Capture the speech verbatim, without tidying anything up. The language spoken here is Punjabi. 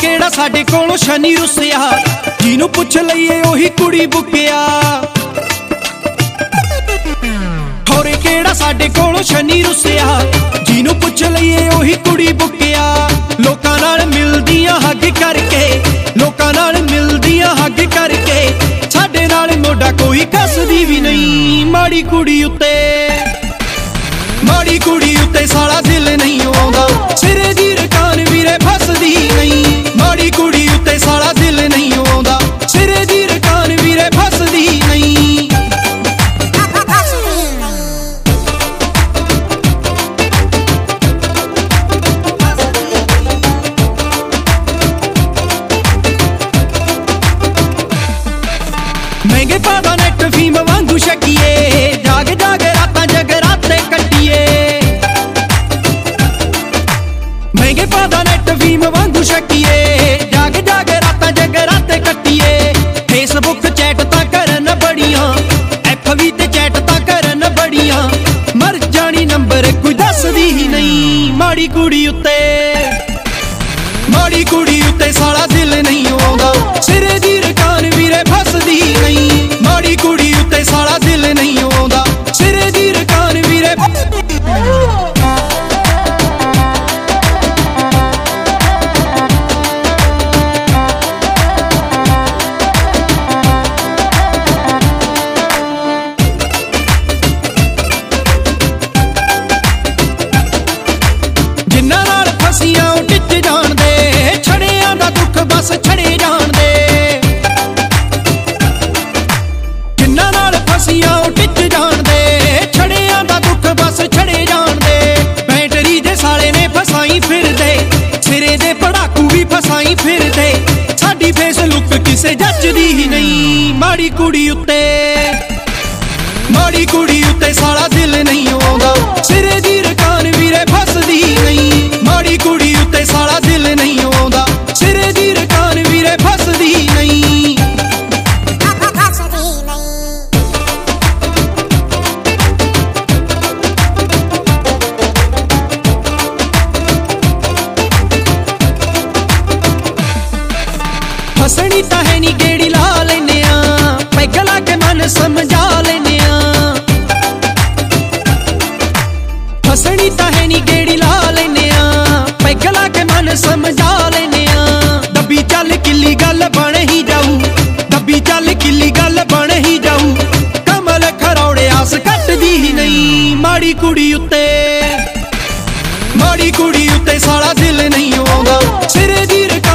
ਕਿਹੜਾ ਸਾਡੇ ਕੋਲੋਂ ਸ਼ਨੀ ਰੁੱਸਿਆ, ਜਿਹਨੂੰ ਪੁੱਛ ਲਈਏ ਉਹੀ ਕੁੜੀ ਬੁੱਕਿਆ। ਹੋਰੇ ਕਿਹੜਾ ਸਾਡੇ ਕੋਲੋਂ ਸ਼ਨੀ ਰੁੱਸਿਆ, ਜਿਹਨੂੰ ਪੁੱਛ ਲਈਏ ਉਹੀ ਕੁੜੀ ਬੁੱਕਿਆ। ਲੋਕਾਂ ਨਾਲ ਮਿਲਦੀਆਂ ਹੱਗ ਕਰਕੇ, ਲੋਕਾਂ ਨਾਲ ਮਿਲਦੀਆਂ ਹੱਗ ਕਰਕੇ, ਸਾਡੇ ਨਾਲ ਮੋਢਾ ਕੋਈ ਕੱਸਦੀ ਵੀ ਨਹੀਂ। ਮਾੜੀ ਕੁੜੀ ਉੱਤੇ, ਮਾੜੀ ਕੁੜੀ ਉੱਤੇ ਸਾਲਾ ਦਿਲ ਨਹੀਂ ਆਉਂਦਾ, ਸਿਰੇ ਦੀ ਰਕਾਨ ਵੀਰੇ ਫਸਦੀ ਨਹੀਂ। ਮਾੜੀ ਕੁੜੀ ਉੱਤੇ ਸਾਲਾ ਦਿਲ ਨਹੀਂ ਆਉਂਦਾ, ਸਿਰੇ ਦੀ ਰਕਾਨ ਵੀਰੇ ਫਸਦੀ ਨਹੀਂ। ਮਹਿੰਗੇ ਪਾਦਾ ਨੈਟ ਫੀਮ ਵਾਂਗੂ ਛਕੀਏ, ਜਾਗ ਜਾਗ ਰਾਤਾਂ ਜਗਰਾਤੇ ਕੱਟੀਏ। ਮਹਿੰਗੇ ਪਾਦਾ ਨੈਟ ਫੀਮ ਵਾਂਗੂ ਛਕੀਏ, ਜਾਗ ਜਾਗ ਰਾਤਾਂ ਜਗਰਾਤੇ ਕੱਟੀਏ। ਫੇਸਬੁੱਕ ਚੈਟ ਤਾਂ ਕਰਨ ਬੜੀਆਂ, ਐਫ ਵੀ ਤੇ ਚੈਟ ਤਾਂ ਕਰਨ ਬੜੀਆਂ, ਮਰ ਜਾਣੀ ਨੰਬਰ ਕੋਈ ਦੱਸਦੀ ਹੀ ਨਹੀਂ। ਮਾੜੀ ਕੁੜੀ ਉੱਤੇ, ਮਾੜੀ ਕੁੜੀ ਉੱਤੇ ਸਾਲਾ ਦਿਲ ਨਹੀਂ ਆਉਂਦਾ, ਸਿਰੇ ਦੀ ਰਕਾਨ ਵੀਰੇ ਫਸਦੀ ਨਹੀਂ। ਮਾੜੀ ਕੁੜੀ ਉੱਤੇ ਸਾਲਾ ਦਿਲ ਨਹੀਂ ਆਉਂਦਾ, ਸਿਰੇ ਦੀ ਰਕਾਨ ਵੀਰੇ ਜਿੰਨਾਂ ਨਾਲ ਫਸੀਆਂ ਉਹ ਟਿੱਚ ਜਾਣਦੇ, ਛੜਿਆਂ ਦਾ ਦੁੱਖ ਬਸ ਛੜੇ ਜਾਣਦੇ। ਜਿੰਨਾਂ ਨਾਲ ਫਸੀਆਂ ਉਹ ਟਿੱਚ ਜਾਣਦੇ, ਛੜਿਆਂ ਦਾ ਦੁੱਖ ਬਸ ਛੜੇ ਜਾਣਦੇ। ਬੈਟਰੀ ਦੇ ਸਾਲੇ ਨੇ ਫਸਾਈ ਫਿਰਦੇ, ਸਿਰੇ ਦੇ ਪੜਾਕੂ ਵੀ ਫਸਾਈ ਫਿਰਦੇ, ਸਾਡੀ ਫੇਸ ਲੁੱਕ ਕਿਸੇ ਜੱਜਦੀ ਹੀ ਨਹੀਂ। ਮਾੜੀ ਕੁੜੀ ਉੱਤੇ, ਮਾੜੀ ਕੁੜੀ ਉੱਤੇ ਸਾਲਾ ਦਿਲ ਨਹੀਂ ਆਉਂਦਾ, ਸਿਰੇ ਦੀ ਰਕਾਨ ਵੀਰੇ ਫਸਦੀ ਨਹੀਂ। ਮਾੜੀ ਕੁੜੀ ਉੱਤੇ ਸਾਲਾ ਦਿਲ ਨਹੀਂ ਆਉਂਦਾ, ਸਿਰੇ ਦੀ ਰਕਾਨ ਵੀਰੇ ਫਸਦੀ ਨਹੀਂ। ਫਸਣੀ ਤਾਂ ਹੈ ਨੀ ਗੇੜੀ ਲਾ ਲੈਨੇ ਆ, ਪੈਗ ਲਾ ਕੇ ਮਨ ਸਮਝਾ ਲੈਨੇ ਆ। ਫਸਣੀ ਤਾਂ ਹੈ ਨੀ ਗੇੜੀ ਲਾ ਲੈਨੇ ਆ, ਪੈਗ ਲਾ ਕੇ ਮਨ ਸਮਝਾ ਲੈਨੇ ਆ। ਦੱਬੀ ਚੱਲ ਕਿੱਲੀ ਗੱਲ ਬਣ ਹੀ ਜਾਊ, ਦੱਬੀ ਚੱਲ ਕਿੱਲੀ ਗੱਲ ਬਣ ਹੀ ਜਾਊ, ਕਮਲ ਖਰੌੜੇ ਆਸ ਕੱਟਦੀ ਹੀ ਨਹੀਂ। ਮਾੜੀ ਕੁੜੀ ਉੱਤੇ, ਮਾੜੀ ਕੁੜੀ ਉੱਤੇ ਸਾਲਾ ਦਿਲ ਨਹੀਂ ਆਉਂਦਾ, ਸਿਰੇ ਦੀ